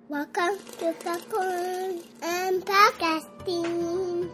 Welcome to Popcorn and Podcasting.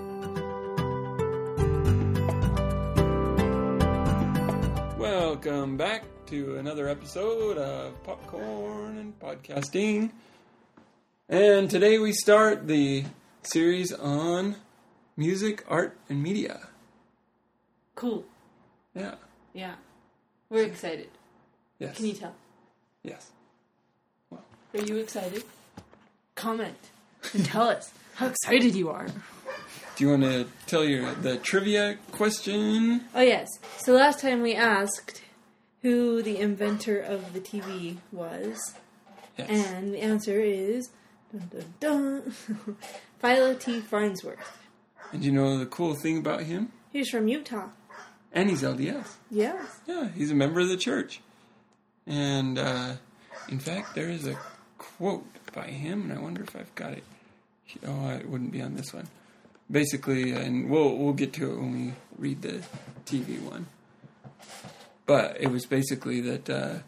Welcome back to another episode of Popcorn and Podcasting. And today we start the series on music, art, and media. Cool. Yeah. Yeah. We're excited. Yes. Can you tell? Yes. Well. Are you excited? Comment and tell us how excited you are. Do you want to tell the trivia question? Oh, yes. So last time we asked who the inventor of the TV was. Yes. And the answer is dun, dun, dun, Philo T. Farnsworth. And you know the cool thing about him? He's from Utah. And he's LDS. Yes. Yeah, he's a member of the church. And, in fact, there is a quote by him, and I wonder if I've got it. Oh, it wouldn't be on this one. Basically, and we'll get to it when we read the TV one. But it was basically that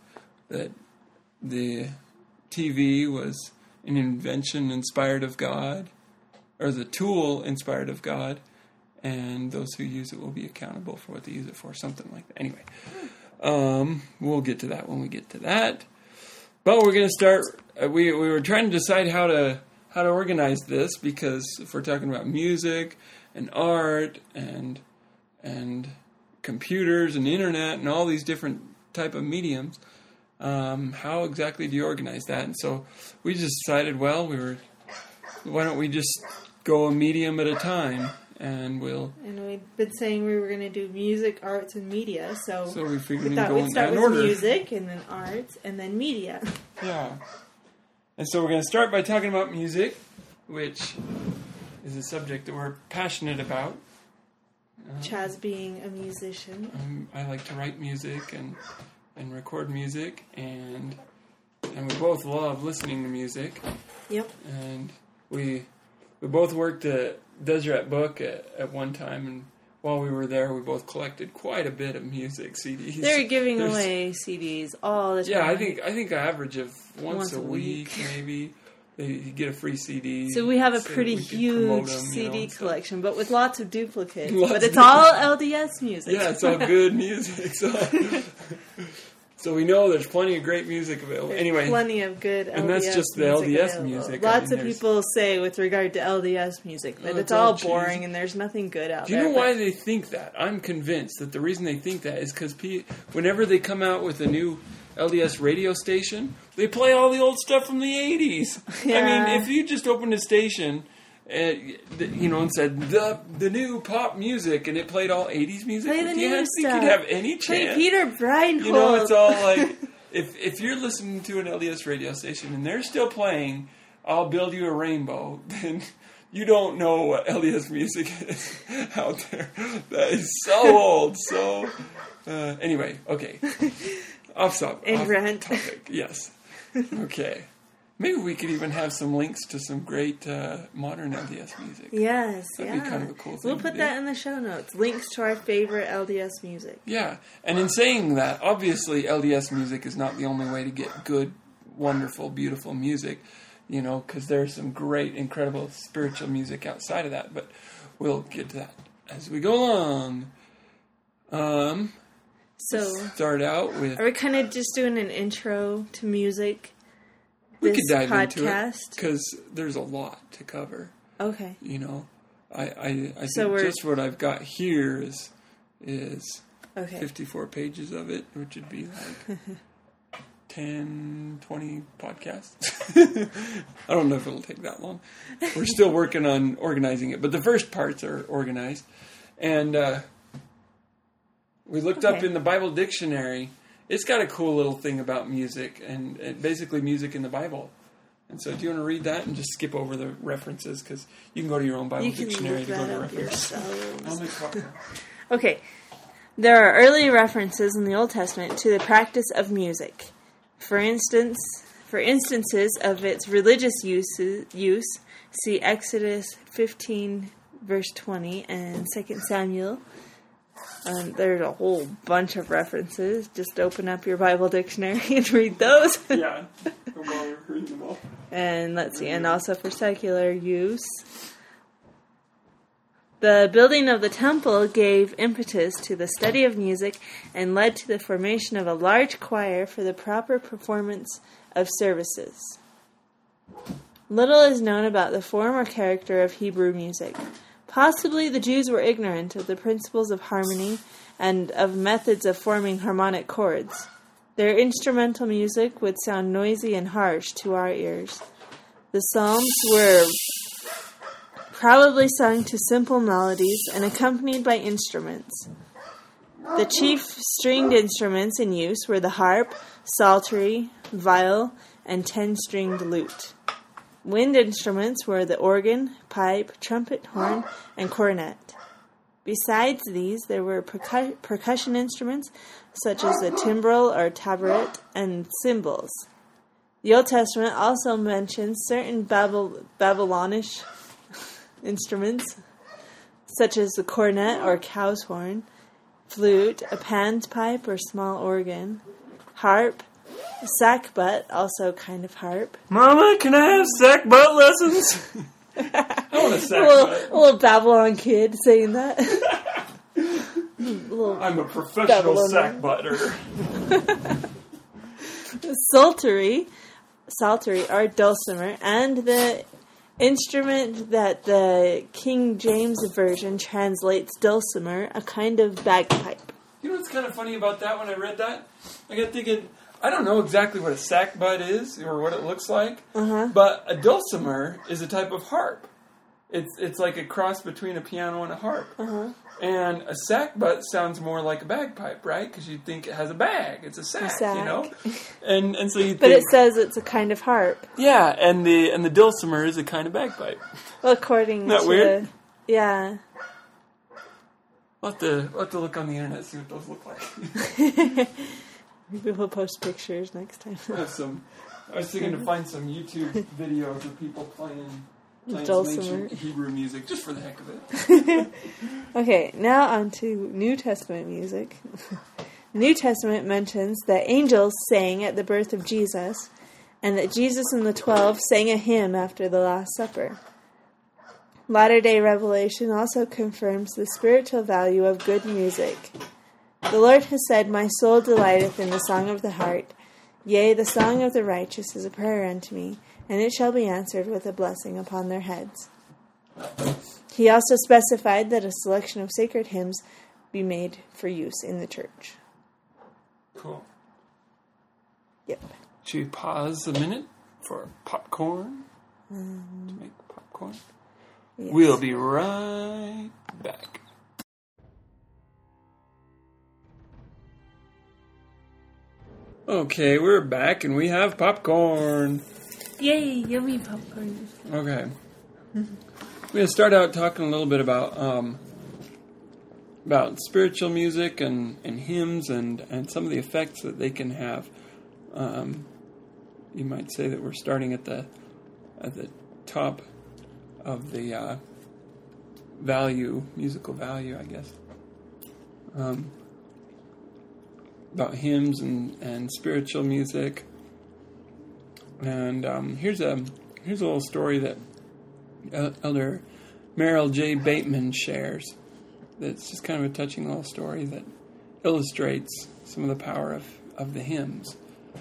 the TV was an invention inspired of God, or the tool inspired of God, and those who use it will be accountable for what they use it for, something like that. Anyway, we'll get to that when we get to that. But we're going to start. We were trying to decide how to organize this, because if we're talking about music and art and computers and internet and all these different type of mediums, how exactly do you organize that? And so we just decided, why don't we just go a medium at a time, and we've been saying we were going to do music, arts, and media, so we figured we thought we'd start with order. music, and then arts, and then media. Yeah. And so we're going to start by talking about music, which is a subject that we're passionate about. Chaz being a musician. I like to write music and record music, and we both love listening to music. Yep. And we both worked at Deseret Book at one time, and while we were there, we both collected quite a bit of music CDs. They're giving away CDs all the time. Yeah, I think an average of once a week maybe. You get a free CD. So we have a pretty huge CD collection, but with lots of duplicates. But it's all all LDS music. Yeah, it's all good music. So we know there's plenty of great music available. Anyway, plenty of good LDS music. And that's just the LDS music. Lots of people say with regard to LDS music that it's all boring and there's nothing good out there. Do you know why they think that? I'm convinced that the reason they think that is because whenever they come out with a new LDS radio station, they play all the old stuff from the 80s. Yeah. I mean, if you just opened a station, and said the new pop music, and it played all 80s music, play the do you think you'd have any chance? Play Peter Breinholt. You know, it's all like, if you're listening to an LDS radio station and they're still playing I'll Build You a Rainbow, then you don't know what LDS music is out there. That is so old. So, anyway, okay. Off topic, yes. Okay. Maybe we could even have some links to some great modern LDS music. Yes, That'd be kind of a cool thing. We'll put that in the show notes. Links to our favorite LDS music. Yeah, and in saying that, obviously LDS music is not the only way to get good, wonderful, beautiful music, because there's some great, incredible spiritual music outside of that, but we'll get to that as we go along. So start out with... Are we kind of just doing an intro to music? We could dive into it, because there's a lot to cover. Okay. I think just what I've got here is okay. 54 pages of it, which would be like 10, 20 podcasts. I don't know if it'll take that long. We're still working on organizing it, but the first parts are organized. And we looked up in the Bible dictionary. It's got a cool little thing about music, and basically music in the Bible. And so do you want to read that and just skip over the references? Because you can go to your own Bible dictionary to go to references. Okay. There are early references in the Old Testament to the practice of music. For instances of its religious use, see Exodus 15, verse 20, and 2 Samuel There's a whole bunch of references. Just open up your Bible dictionary and read those. Yeah. Come over. reading them all. And let's see, and also for secular use. The building of the temple gave impetus to the study of music and led to the formation of a large choir for the proper performance of services. Little is known about the form or character of Hebrew music. Possibly the Jews were ignorant of the principles of harmony and of methods of forming harmonic chords. Their instrumental music would sound noisy and harsh to our ears. The psalms were probably sung to simple melodies and accompanied by instruments. The chief stringed instruments in use were the harp, psaltery, viol, and 10-stringed lute. Wind instruments were the organ, pipe, trumpet, horn, and cornet. Besides these, there were percussion instruments such as the timbrel or tabret and cymbals. The Old Testament also mentions certain Babylonish instruments such as the cornet or cow's horn, flute, a panpipe or small organ, harp, sackbut, also kind of harp. Mama, can I have sackbut lessons? I want a sackbut. A little Babylon kid saying that. I'm a professional sackbutter. Psaltery or dulcimer, and the instrument that the King James Version translates dulcimer, a kind of bagpipe. You know what's kind of funny about that when I read that? I got thinking, I don't know exactly what a sackbut is or what it looks like, but a dulcimer is a type of harp. It's like a cross between a piano and a harp. And a sackbut sounds more like a bagpipe, right? Because you'd think it has a bag. It's a sack, you know? And so you think... But it says it's a kind of harp. Yeah, and the dulcimer is a kind of bagpipe. Well, according to... Isn't that weird? Yeah. We'll have to look on the internet and see what those look like. Maybe we'll post pictures next time. I was thinking to find some YouTube videos of people playing some dulcimer. ancient Hebrew music, just for the heck of it. Okay, now on to New Testament music. The New Testament mentions that angels sang at the birth of Jesus, and that Jesus and the 12 sang a hymn after the Last Supper. Latter-day Revelation also confirms the spiritual value of good music. The Lord has said, "My soul delighteth in the song of the heart. Yea, the song of the righteous is a prayer unto me, and it shall be answered with a blessing upon their heads." He also specified that a selection of sacred hymns be made for use in the church. Cool. Yep. Should we pause a minute for popcorn? To make popcorn? Yes. We'll be right back. Okay, we're back and we have popcorn. Yay, yummy popcorn. Okay. We're going to start out talking a little bit about spiritual music and hymns and some of the effects that they can have. You might say that we're starting at the top of the musical value, I guess. About hymns and spiritual music. And here's a little story that Elder Merrill J. Bateman shares. That's just kind of a touching little story that illustrates some of the power of the hymns.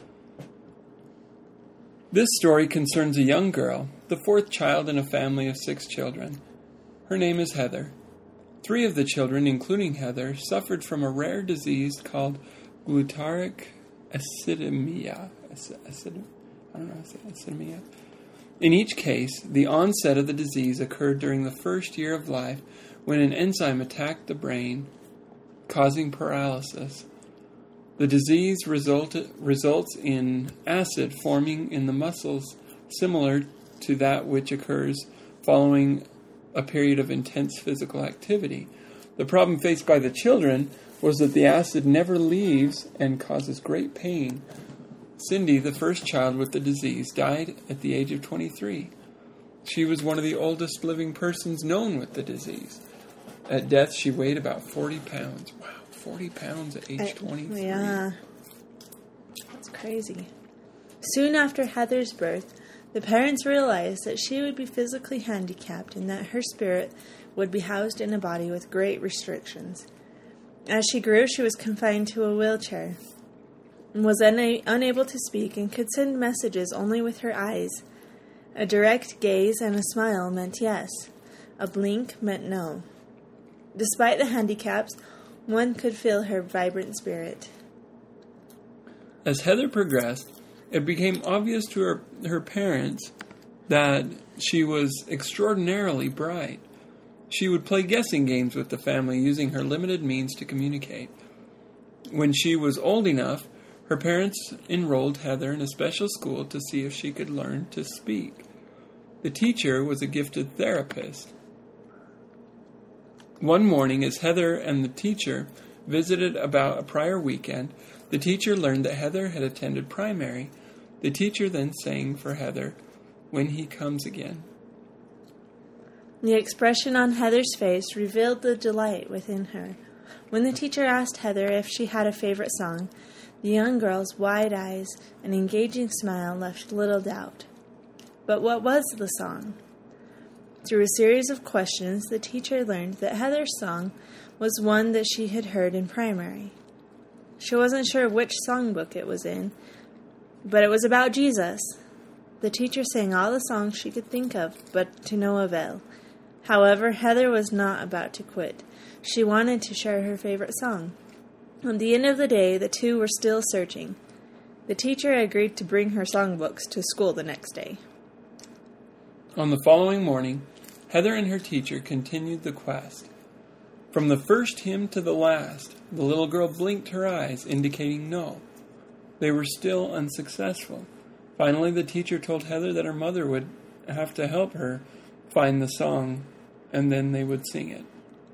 This story concerns a young girl, the fourth child in a family of 6 children. Her name is Heather. 3 of the children, including Heather, suffered from a rare disease called glutaric acidemia. Acidemia. In each case, the onset of the disease occurred during the first year of life when an enzyme attacked the brain, causing paralysis. The disease results in acid forming in the muscles similar to that which occurs following a period of intense physical activity. The problem faced by the children was that the acid never leaves and causes great pain. Cindy, the first child with the disease, died at the age of 23. She was one of the oldest living persons known with the disease. At death, she weighed about 40 pounds. Wow, 40 pounds at age 23. Yeah. That's crazy. Soon after Heather's birth, the parents realized that she would be physically handicapped and that her spirit would be housed in a body with great restrictions. As she grew, she was confined to a wheelchair and was unable to speak and could send messages only with her eyes. A direct gaze and a smile meant yes. A blink meant no. Despite the handicaps, one could feel her vibrant spirit. As Heather progressed, it became obvious to her parents that she was extraordinarily bright. She would play guessing games with the family using her limited means to communicate. When she was old enough, her parents enrolled Heather in a special school to see if she could learn to speak. The teacher was a gifted therapist. One morning, as Heather and the teacher visited about a prior weekend, the teacher learned that Heather had attended primary. The teacher then sang for Heather, "When He Comes Again." The expression on Heather's face revealed the delight within her. When the teacher asked Heather if she had a favorite song, the young girl's wide eyes and engaging smile left little doubt. But what was the song? Through a series of questions, the teacher learned that Heather's song was one that she had heard in primary. She wasn't sure which songbook it was in, but it was about Jesus. The teacher sang all the songs she could think of, but to no avail. However, Heather was not about to quit. She wanted to share her favorite song. At the end of the day, the two were still searching. The teacher agreed to bring her songbooks to school the next day. On the following morning, Heather and her teacher continued the quest. From the first hymn to the last, the little girl blinked her eyes, indicating no. They were still unsuccessful. Finally, the teacher told Heather that her mother would have to help her find the song, and then they would sing it.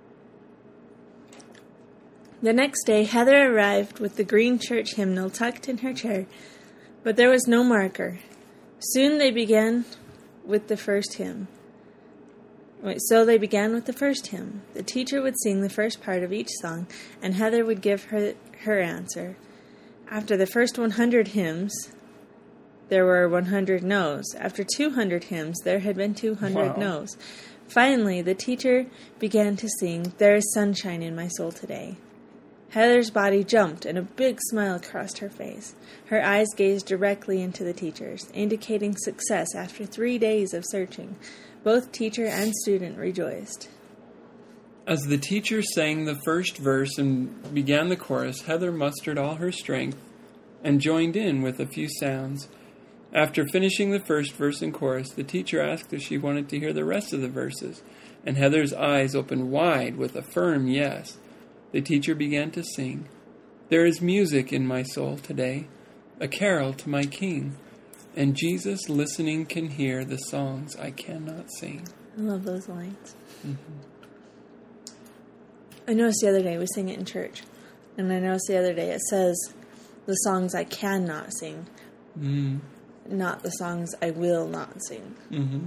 The next day, Heather arrived with the green church hymnal tucked in her chair, but there was no marker. Soon they began with the first hymn. So they began with the first hymn. The teacher would sing the first part of each song, and Heather would give her answer. After the first 100 hymns, there were 100 no's. After 200 hymns, there had been 200 no's. Finally, the teacher began to sing, "There is sunshine in my soul today." Heather's body jumped, and a big smile crossed her face. Her eyes gazed directly into the teacher's, indicating success after 3 days of searching. Both teacher and student rejoiced. As the teacher sang the first verse and began the chorus, Heather mustered all her strength and joined in with a few sounds. After finishing the first verse and chorus, the teacher asked if she wanted to hear the rest of the verses, and Heather's eyes opened wide with a firm yes. The teacher began to sing, "There is music in my soul today, a carol to my King, and Jesus listening can hear the songs I cannot sing." I love those lines. Mm-hmm. I noticed the other day, we sing it in church, and I noticed the other day it says, "the songs I cannot sing," not the songs I will not sing.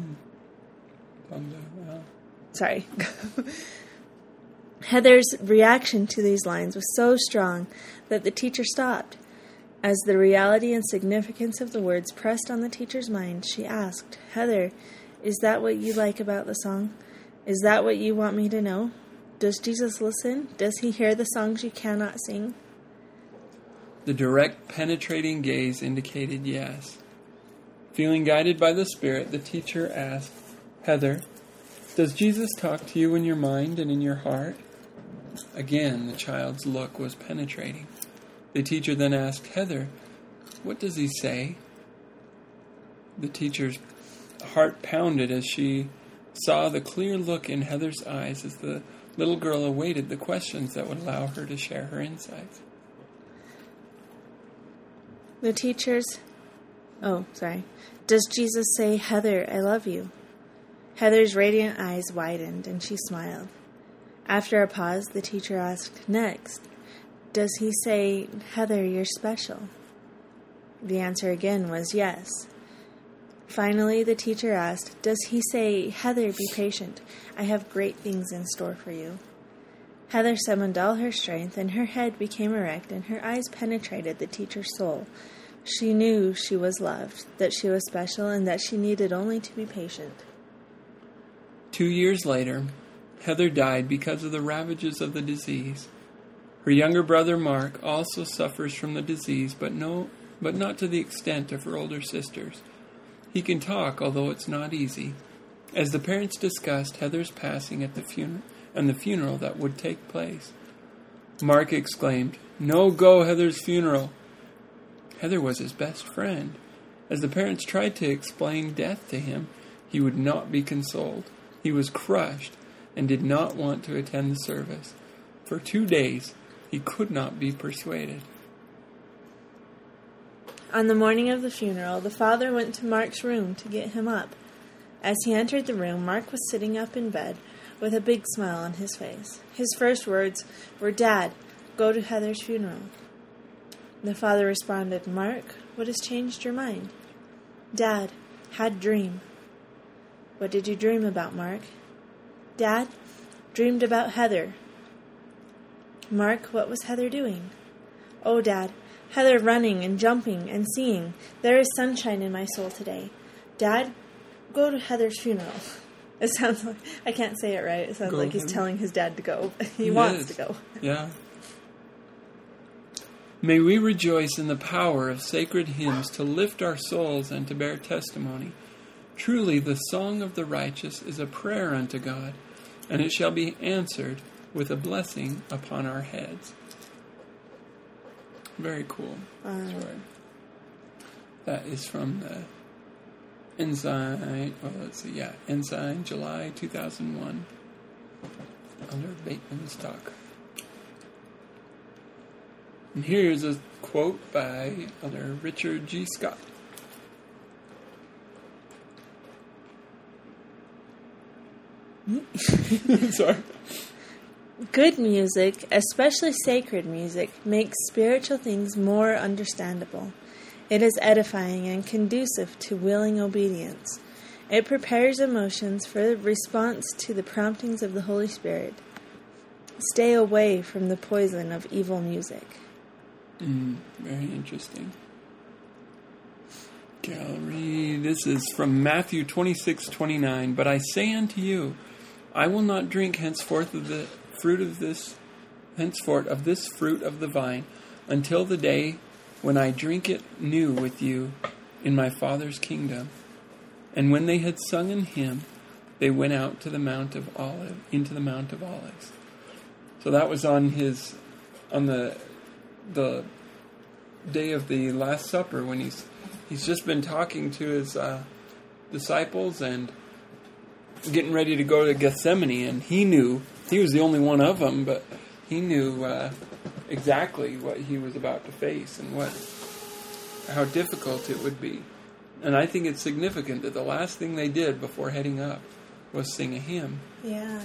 Sorry. Heather's reaction to these lines was so strong that the teacher stopped. As the reality and significance of the words pressed on the teacher's mind, she asked, "Heather, is that what you like about the song? Is that what you want me to know? Does Jesus listen? Does he hear the songs you cannot sing?" The direct, penetrating gaze indicated yes. Feeling guided by the Spirit, the teacher asked, "Heather, does Jesus talk to you in your mind and in your heart?" Again, the child's look was penetrating. The teacher then asked, "Heather, what does he say?" The teacher's heart pounded as she saw the clear look in Heather's eyes as the little girl awaited the questions that would allow her to share her insights. The teacher's... Does Jesus say, "Heather, I love you"? Heather's radiant eyes widened, and she smiled. After a pause, the teacher asked, "Next, does he say, 'Heather, you're special'?" The answer again was yes. Finally, the teacher asked, "Does he say, 'Heather, be patient. I have great things in store for you'?" Heather summoned all her strength, and her head became erect, and her eyes penetrated the teacher's soul. She knew she was loved, that she was special, and that she needed only to be patient. 2 years later, Heather died because of the ravages of the disease. Her younger brother Mark also suffers from the disease, but not to the extent of her older sisters. He can talk, although it's not easy. As the parents discussed Heather's passing at the funeral that would take place, Mark exclaimed, "No go Heather's funeral." Heather was his best friend. As the parents tried to explain death to him, he would not be consoled. He was crushed and did not want to attend the service. For 2 days, he could not be persuaded. On the morning of the funeral, the father went to Mark's room to get him up. As he entered the room, Mark was sitting up in bed with a big smile on his face. His first words were, "Dad, go to Heather's funeral." The father responded, "Mark, what has changed your mind?" "Dad, had dream." "What did you dream about, Mark?" "Dad, dreamed about Heather." "Mark, what was Heather doing?" "Oh, Dad, Heather running and jumping and singing, 'There is sunshine in my soul today.' Dad, go to Heather's funeral." It sounds like, I can't say it right. It sounds like he's telling his dad to go. He wants to go. Yeah. May we rejoice in the power of sacred hymns to lift our souls and to bear testimony. Truly, the song of the righteous is a prayer unto God, and it shall be answered with a blessing upon our heads. Very cool. Sorry. That is from the Ensign, Ensign, July 2001, under Bateman's talk. And here's a quote by Elder Richard G. Scott. Sorry. Good music, especially sacred music, makes spiritual things more understandable. It is edifying and conducive to willing obedience. It prepares emotions for response to the promptings of the Holy Spirit. Stay away from the poison of evil music. Very interesting. Gallery. This is from Matthew 26:29. But I say unto you, I will not drink henceforth of this fruit of the vine, until the day when I drink it new with you in my Father's kingdom. And when they had sung an hymn, they went out to the Mount of Olives. So that was on the day of the Last Supper, when he's just been talking to his disciples and getting ready to go to Gethsemane, and he knew he was the only one of them, but he knew exactly what he was about to face and how difficult it would be. And I think it's significant that the last thing they did before heading up was sing a hymn. Yeah.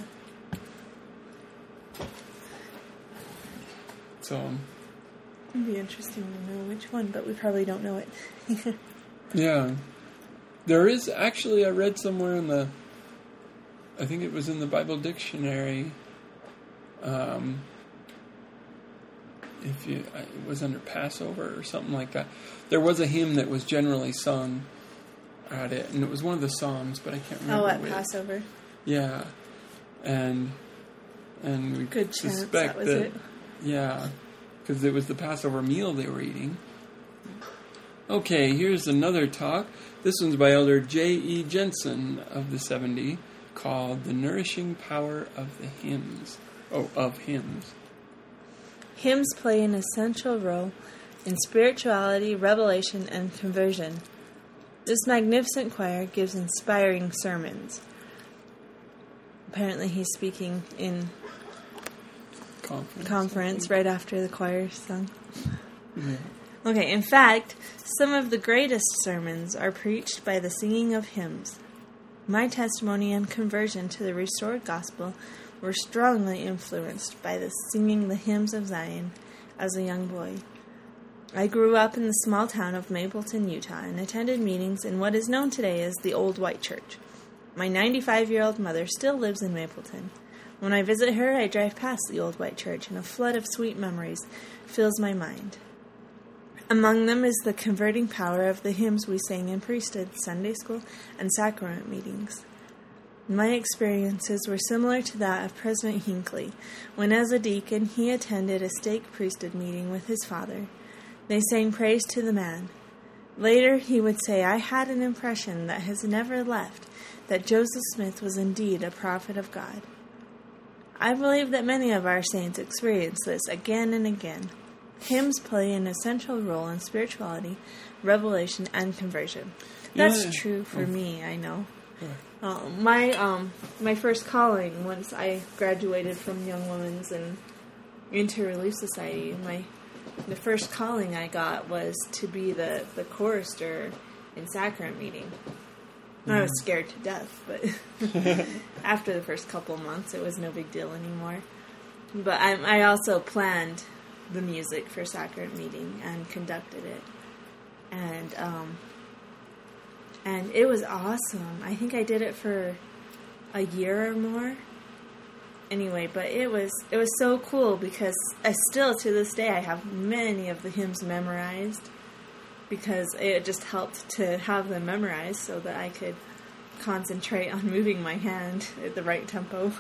So It'd be interesting to know which one, but we probably don't know it. yeah. There is actually, I read somewhere I think it was in the Bible dictionary, it was under Passover or something like that. There was a hymn that was generally sung at it, and it was one of the Psalms, but I can't remember. Oh, at which. Passover. Yeah, and we Good chance suspect that was it. Yeah, because it was the Passover meal they were eating. Okay, here's another talk. This one's by Elder J.E. Jensen of the 70, called "The Nourishing Power of the Hymns." Of hymns. Hymns play an essential role in spirituality, revelation, and conversion. This magnificent choir gives inspiring sermons. Apparently he's speaking in conference right after the choir sung. Yeah. Okay, in fact, some of the greatest sermons are preached by the singing of hymns. My testimony and conversion to the restored gospel were strongly influenced by the singing the hymns of Zion as a young boy. I grew up in the small town of Mapleton, Utah, and attended meetings in what is known today as the Old White Church. My 95-year-old mother still lives in Mapleton. When I visit her, I drive past the Old White Church, and a flood of sweet memories fills my mind. Among them is the converting power of the hymns we sang in priesthood, Sunday school, and sacrament meetings. My experiences were similar to that of President Hinckley. When as a deacon he attended a stake priesthood meeting with his father, they sang praise to the man. Later he would say, I had an impression that has never left, that Joseph Smith was indeed a prophet of God. I believe that many of our saints experience this again and again. Hymns play an essential role in spirituality, revelation, and conversion. That's true for me, I know. My first calling, once I graduated from Young Women's and into Relief Society, the first calling I got was to be the chorister in sacrament meeting. I was scared to death, but after the first couple of months, it was no big deal anymore. But I also planned the music for sacrament meeting and conducted it, and it was awesome. I think I did it for a year or more. Anyway, but it was so cool because I still, to this day, I have many of the hymns memorized because it just helped to have them memorized so that I could concentrate on moving my hand at the right tempo.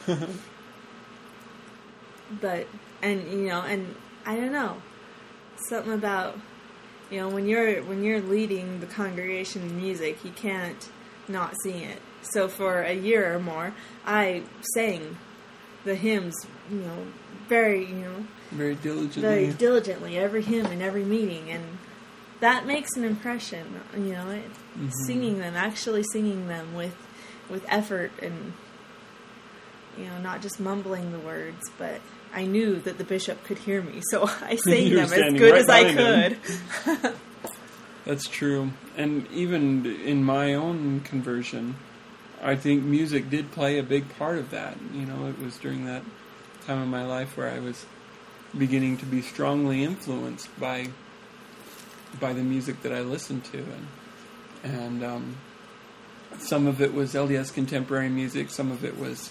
And I don't know, something about, when you're leading the congregation in music, you can't not sing it. So for a year or more, I sang the hymns, very diligently, every hymn in every meeting, and that makes an impression, singing them, actually singing them with effort and, not just mumbling the words, but I knew that the bishop could hear me, so I sang them as good as I could. That's true. And even in my own conversion, I think music did play a big part of that. It was during that time of my life where I was beginning to be strongly influenced by the music that I listened to, and some of it was LDS contemporary music, some of it was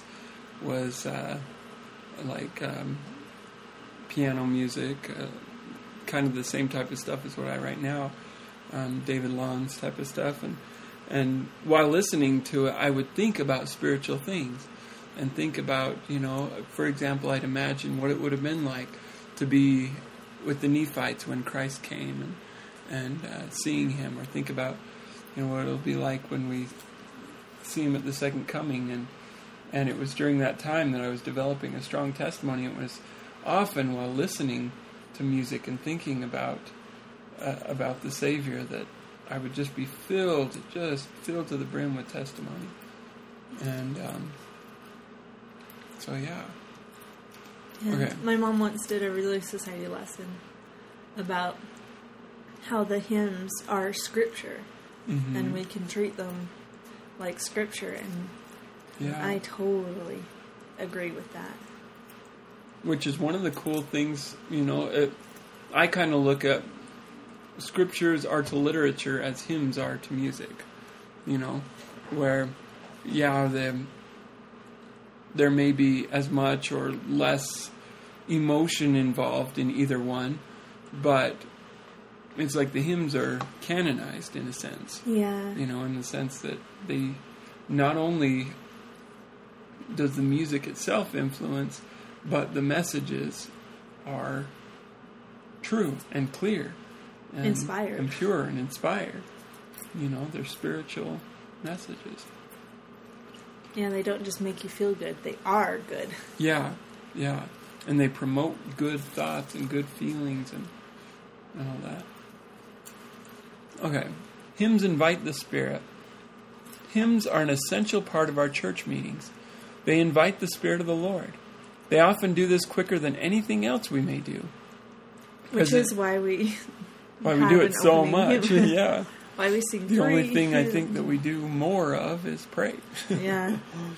piano music, kind of the same type of stuff as what I write now, David Long's type of stuff, and while listening to it, I would think about spiritual things, and think about, for example, I'd imagine what it would have been like to be with the Nephites when Christ came, and seeing him, or think about, what it'll be like when we see him at the second coming, and it was during that time that I was developing a strong testimony. It was often while listening to music and thinking about the Savior that I would just be filled to the brim with testimony. And so, yeah. Okay. My mom once did a Relief Society lesson about how the hymns are scripture, and we can treat them like scripture, and I totally agree with that. Which is one of the cool things, I kind of look at scriptures are to literature as hymns are to music, where, there may be as much or less emotion involved in either one, but it's like the hymns are canonized in a sense. Yeah. In the sense that they not only does the music itself influence, but the messages are true and clear. And inspired. And pure and inspired. They're spiritual messages. Yeah, they don't just make you feel good. They are good. Yeah. And they promote good thoughts and good feelings and all that. Okay. Hymns invite the Spirit. Hymns are an essential part of our church meetings. They invite the Spirit of the Lord. They often do this quicker than anything else we may do. Which is why we do it so much. Yeah. Why we sing The only thing I think that we do more of is pray. Yeah.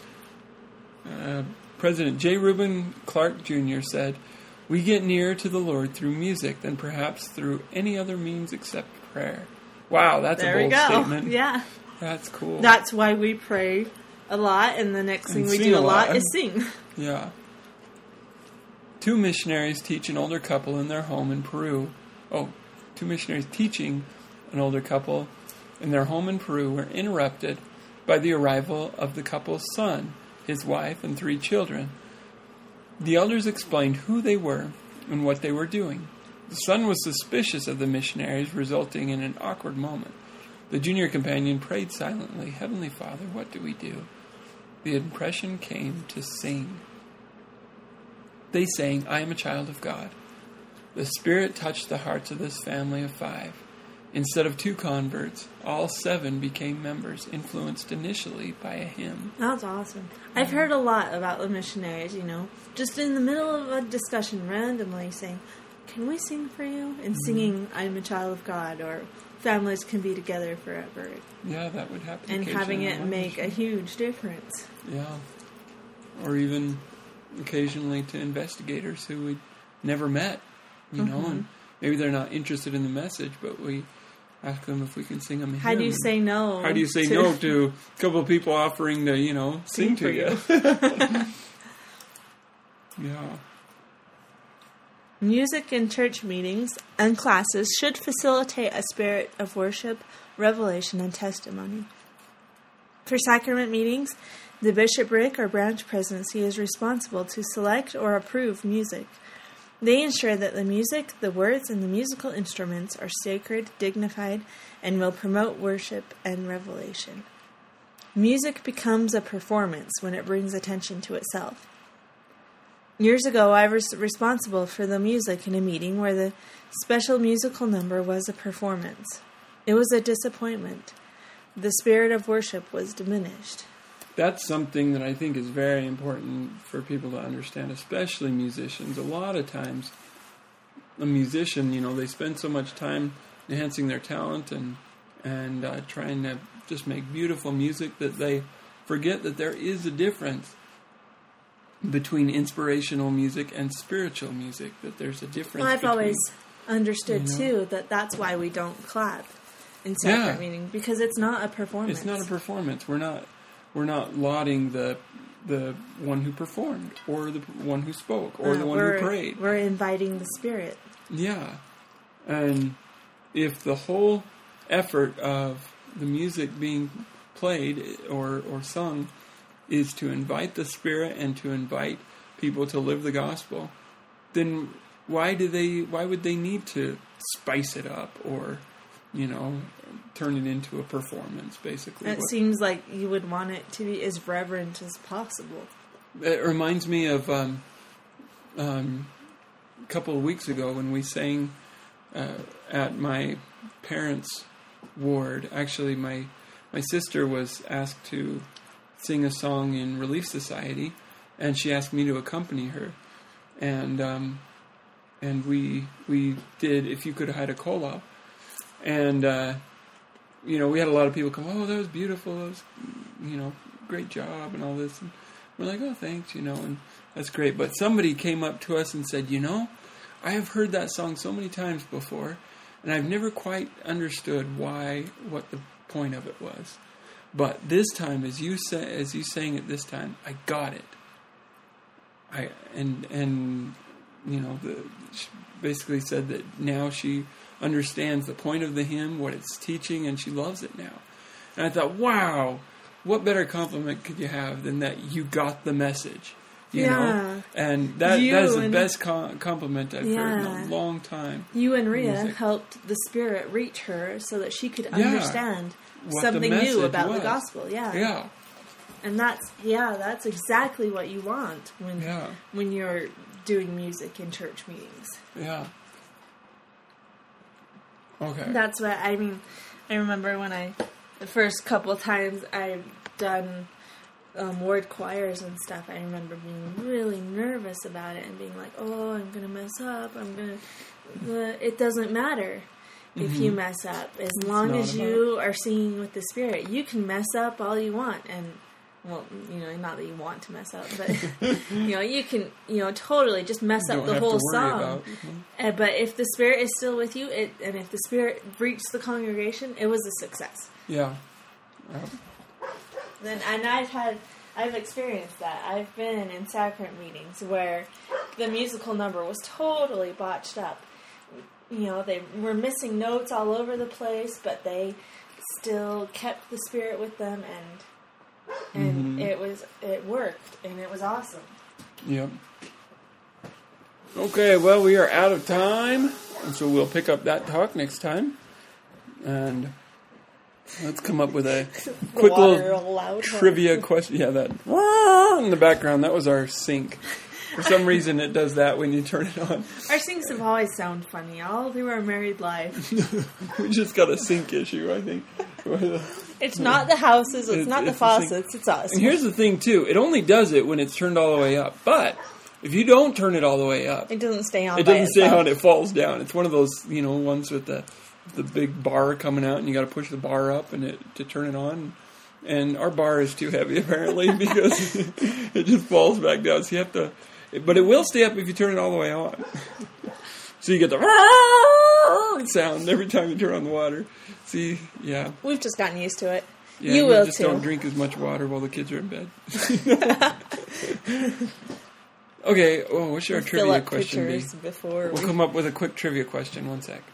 President J. Reuben Clark Jr. said, "We get nearer to the Lord through music than perhaps through any other means except prayer." Wow, that's a bold statement. Yeah. That's cool. That's why we pray a lot, and the next thing we do a lot is sing. Yeah. 2 missionaries teach an older couple in their home in Peru. Oh, two missionaries teaching an older couple in their home in Peru were interrupted by the arrival of the couple's son, his wife, and 3 children. The elders explained who they were and what they were doing. The son was suspicious of the missionaries, resulting in an awkward moment. The junior companion prayed silently, "Heavenly Father, what do we do?" The impression came to sing. They sang, "I am a child of God." The Spirit touched the hearts of this family of 5. Instead of 2 converts, all 7 became members, influenced initially by a hymn. That's awesome. I've heard a lot about the missionaries, just in the middle of a discussion, randomly saying, "Can we sing for you?" And singing, "I'm a child of God," or "Families can be together forever." Yeah, that would happen. And having it make a huge difference. Yeah. Or even occasionally to investigators who we never met, know, and maybe they're not interested in the message, but we ask them if we can sing them a hymn. How do you say no? How do you say no to a couple of people offering to, sing to you? Yeah. Music in church meetings and classes should facilitate a spirit of worship, revelation, and testimony. For sacrament meetings, the bishopric or branch presidency is responsible to select or approve music. They ensure that the music, the words, and the musical instruments are sacred, dignified, and will promote worship and revelation. Music becomes a performance when it brings attention to itself. Years ago, I was responsible for the music in a meeting where the special musical number was a performance. It was a disappointment. The spirit of worship was diminished. That's something that I think is very important for people to understand, especially musicians. A lot of times, a musician, they spend so much time enhancing their talent and trying to just make beautiful music that they forget that there is a difference between inspirational music and spiritual music, that there's a difference. Well, I've always understood, too, that that's why we don't clap in sacrament meeting, because it's not a performance. It's not a performance. We're not lauding the one who performed, or the one who spoke, or the one who prayed. We're inviting the Spirit. Yeah. And if the whole effort of the music being played or sung is to invite the Spirit and to invite people to live the gospel, then why would they need to spice it up or, turn it into a performance, basically? It seems like you would want it to be as reverent as possible. It reminds me of a couple of weeks ago when we sang at my parents' ward. Actually, my sister was asked to sing a song in Relief Society, and she asked me to accompany her, and we did "If You Could Hide a Cola," and we had a lot of people come, "Oh, that was beautiful, that was great job," and all this, and we're like, "Oh, thanks," and that's great. But somebody came up to us and said, "I have heard that song so many times before, and I've never quite understood what the point of it was. But this time, as you sang it this time, I got it. She basically said that now she understands the point of the hymn, what it's teaching, and she loves it now." And I thought, wow, what better compliment could you have than that you got the message? You know? And that is the best compliment I've heard in a long time. You and Rhea helped the Spirit reach her so that she could understand something new about the gospel. Yeah. And that's exactly what you want when you're doing music in church meetings. Yeah. Okay. That's what I remember when the first couple of times I've done ward choirs and stuff, I remember being really nervous about it and being like, "Oh, I'm going to mess up. It doesn't matter if you mess up. As long as you are singing with the Spirit, you can mess up all you want." And, well, not that you want to mess up, but, you can, totally just mess up the whole song. But if the Spirit is still with you, and if the Spirit reached the congregation, it was a success. Yeah. I've experienced that. I've been in sacrament meetings where the musical number was totally botched up. they were missing notes all over the place, but they still kept the Spirit with them, and it worked, and it was awesome. Yep. Okay, well, we are out of time, and so we'll pick up that talk next time. And let's come up with a quick little trivia question. Yeah, that in the background, that was our sink. For some reason, it does that when you turn it on. Our sinks have always sounded funny all through our married life. We just got a sink issue, I think. It's not the houses, it's not the faucets, it's us. And here's the thing, too. It only does it when it's turned all the way up. But if you don't turn it all the way up, it doesn't stay on. It doesn't stay on, it falls down. It's one of those, ones with the big bar coming out, and you got to push the bar up to turn it on. And our bar is too heavy, apparently, because it just falls back down. So you have to... But it will stay up if you turn it all the way on. So you get the sound every time you turn on the water. See, yeah. We've just gotten used to it. Yeah, you will just too. Don't drink as much water while the kids are in bed. Okay, well, what's our trivia question be? We'll come up with a quick trivia question. One sec.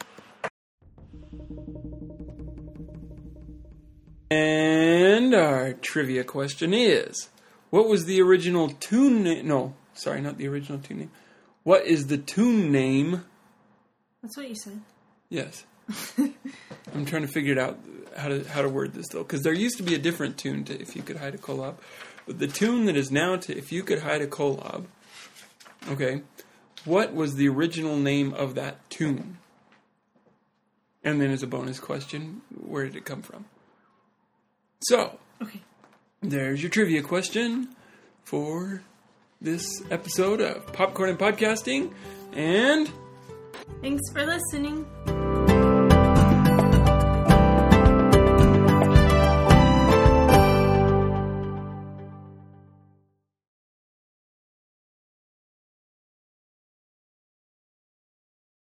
And our trivia question is, what was the original tune name? No, sorry, not the original tune name. What is the tune name? That's what you said. Yes. I'm trying to figure it out how to word this, though, because there used to be a different tune to If You Could Hide a Kolob. But the tune that is now to If You Could Hide a Kolob, okay, what was the original name of that tune? And then as a bonus question, where did it come from? So, there's your trivia question for this episode of Popcorn and Podcasting. And thanks for listening.